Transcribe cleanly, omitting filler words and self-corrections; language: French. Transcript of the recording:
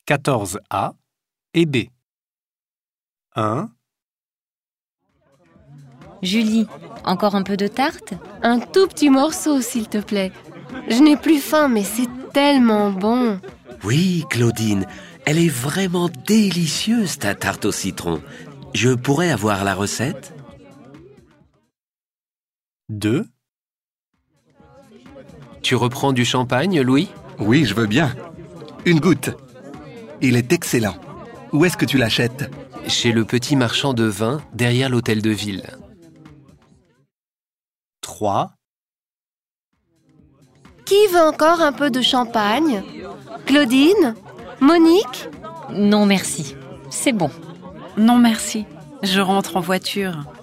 14A et B. 1, Julie, encore un peu de tarte? Un tout petit morceau, s'il te plaît. Je n'ai plus faim, mais c'est tellement bon. Oui, Claudine, elle est vraiment délicieuse, ta tarte au citron. Je pourrais avoir la recette? 2, Tu reprends du champagne, Louis? Oui, je veux bien. Une goutte. Il est excellent. Où est-ce que tu l'achètes? Chez le petit marchand de vin, derrière l'hôtel de ville. 3, Qui veut encore un peu de champagne? Claudine? Monique? Non merci, c'est bon. Non merci, je rentre en voiture.